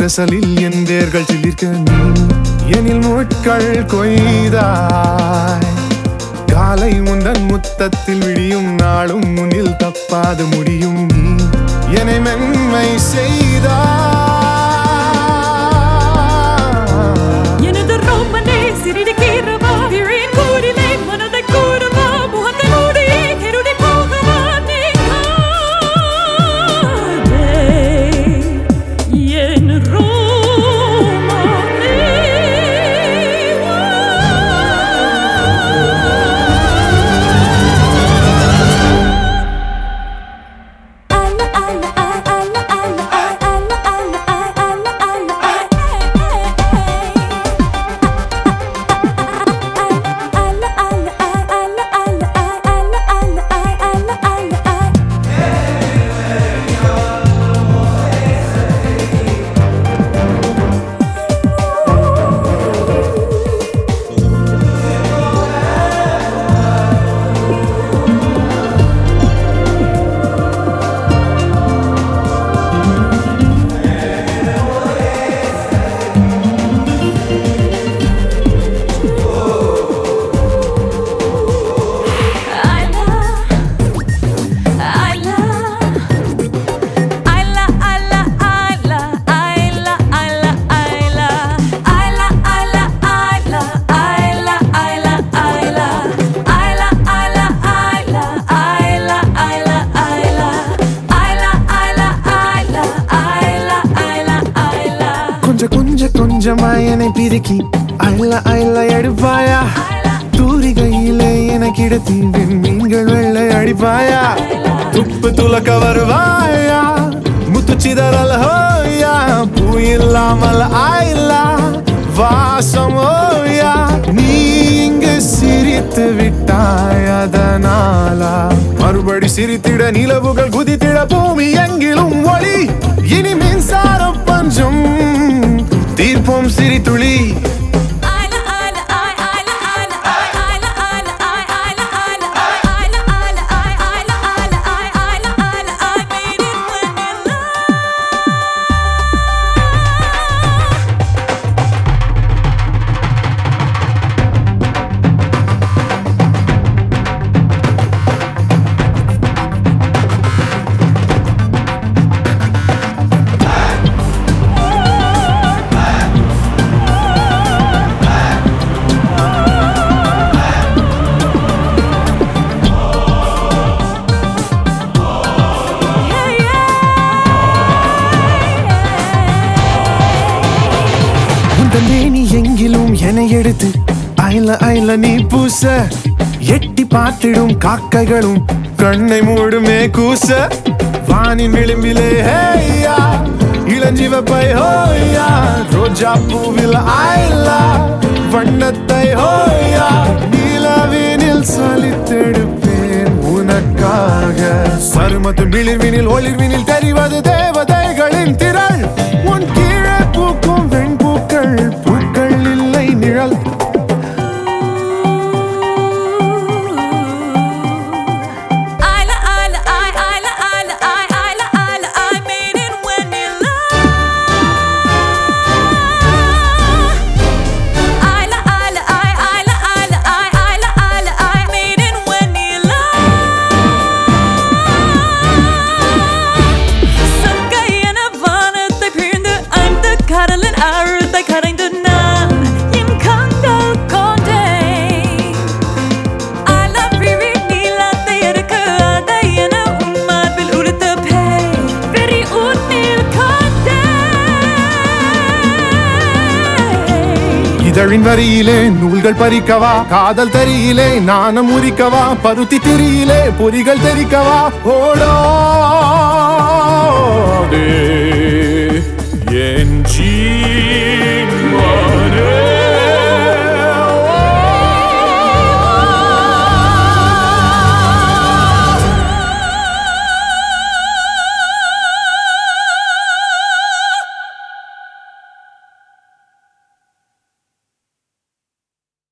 கசலில் என் வேர்கள் சிலிர்க்க நீ எனில் முட்கள் கொய்தாய். காலை உந்தன் முத்தத்தில் விடியும் நாளும் முன்னில் தப்பாது முடியும் நீ என்னை மென்மை செய்தாய். கொஞ்சமாய் என்னை பிரிக்கி அள்ள அள்ள எடுப்பாயா. தூரிகையிலே என கிடத்தி மீன்கள் வெள்ளை அடிப்பாயா. துப்பு துலக்க வருவாயா முத்து சிதறல் ஹோயா. பூ இல்லாமல் ஆயில்லா வாசம் ஓயா. நீ இங்கு சிரித்து விட்டாய் அதனாலா மறுபடி சிரித்திட நிலவுகள் குதித்திட பூமி எங்கிலும் ஒளி. இனி மின்சார பஞ்சம் தீர்ப்போம் சிரித்துளி. மேனி எங்கிலும் என எடுத்து அயல அயல நீ பூச. எட்டி பார்த்திடும் காக்கைகளும் கண்ணை மூடுமே கூச. வானின் விளிம்பிலே ஹேயா இளஞ்சிவப்பை ஹோயா. ரோஜா பூவில் ஆயிலா வண்ணத்தை ஹோயா. நிலவினில் சலித்தெடுப்பேன் உனக்காக. சருமத்து விளிர்வினில் ஒளிர்வினில் தெரிவது தேவதைகளின் திரள். உன் கீழே பூக்கும் வெண்பூக்கள் பூக்கள் இல்லை நிழல். இதழின் வரியிலே நூல்கள் பறிக்கவா. காதல் தரியிலே நாணம் உரிக்கவா. பருத்தி திரியிலே பொறிகள் தெரிக்கவா. ஓடோ என் ஜீ